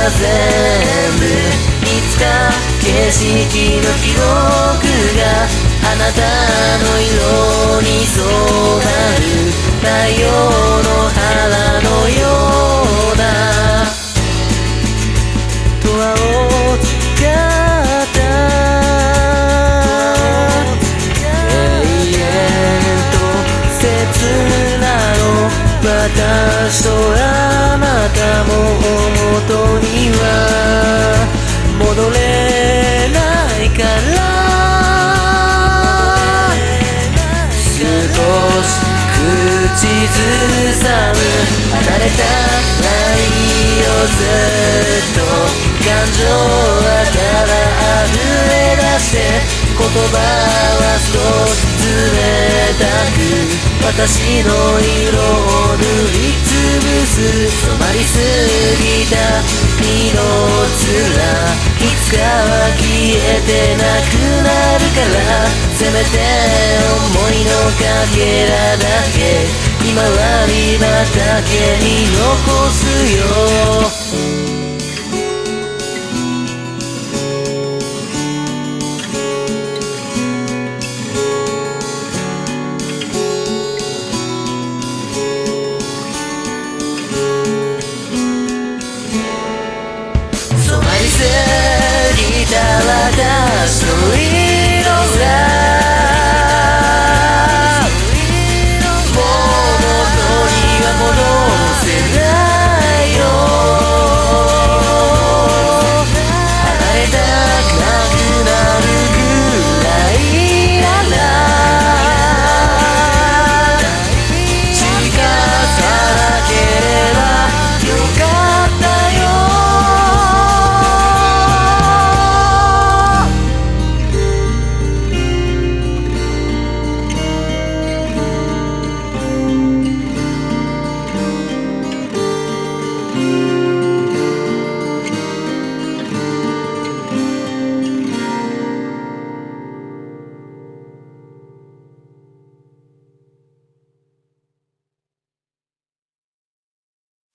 全部いつか景色の記憶があなたの色に染まる太陽の腹のようなドアを使った永遠と切なの私とあなたも元には戻れないから少し口ずさむ離れた愛をずっと感情はただ溢れ出して言葉は少し冷たく私の色を塗りつぶす染まりすぎた身の面いつかは消えてなくなるからせめて思いのかけらだけ今は今だけに残すよ過ぎた私の